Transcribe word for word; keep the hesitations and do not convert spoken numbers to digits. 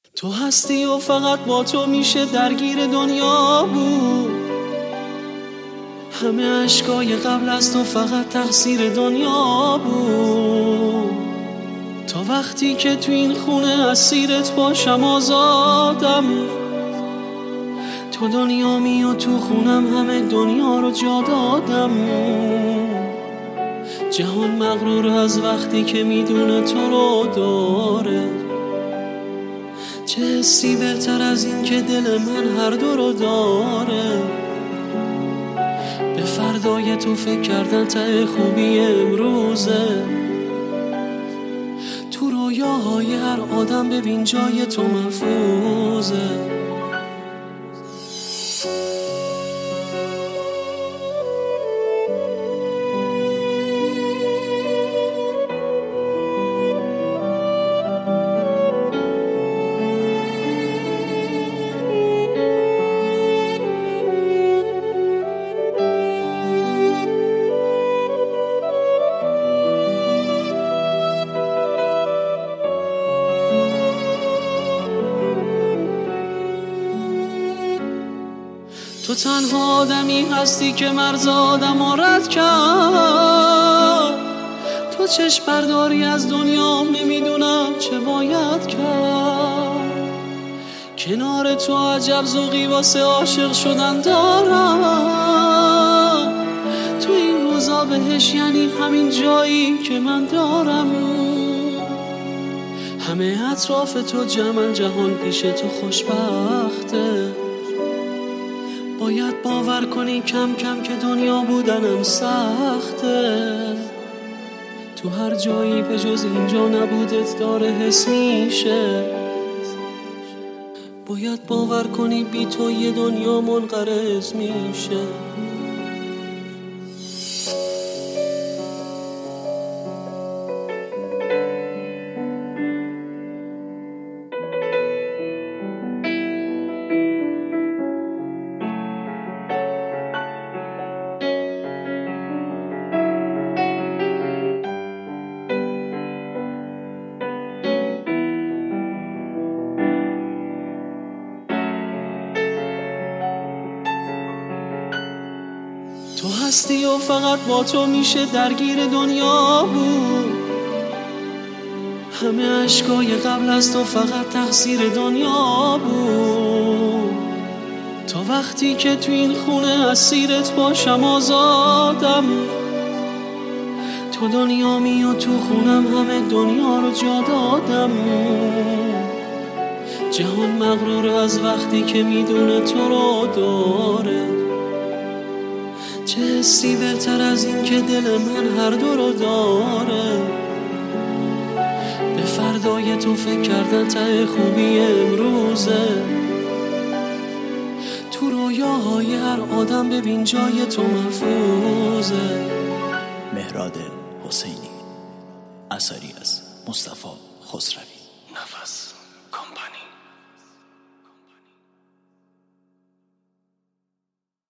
تو هستی و فقط با تو میشه درگیر دنیا بود. همه عشقای قبل از تو فقط تقصیر دنیا بود. تا وقتی که تو این خونه اسیرت باشم آزادم. تو دنیا می و تو خونم همه دنیا رو جا دادم. جهان مغرور از وقتی که میدونه تو رو داره. چه حسی بهتر از این که دل من هر دو رو داره. به فردای تو فکر کردن ته خوبی امروزه. تو رویاهای هر آدم ببین جای تو محفوظه. تو تنها آدمی هستی که مرز آدم رو رد کرد. تو چشم برداری از دنیام نمیدونم چه باید کرد. کنار تو عجب ذوقی واسه عاشق شدن دارم. تو این روزا بهش یعنی همین جایی که من دارم. همه اطراف تو جمعن جهان پیش تو خوشبخته. باید باور کنی کم کم که دنیا بودنم سخته. تو هر جایی به جز اینجا نبودت داره حس میشه. باید باور کنی بی تو یه دنیا منقرض میشه. تو هستی و فقط با تو میشه درگیر دنیا بود. همه عشقای قبل از تو فقط تقصیر دنیا بود. تا وقتی که تو این خونه اسیرت باشم آزادم. تو دنیا می و تو خونم همه دنیا رو جا دادم. جهان مغرور از وقتی که میدونه تو رو داره. چه حسی بهتر از این که دل من هر دو رو داره. به فردای تو فکر کردن ته خوبی امروزه. تو رویاهای هر آدم ببین جای تو محفوظه. مهراد حسینی، اثری از مصطفی خسروی. نفس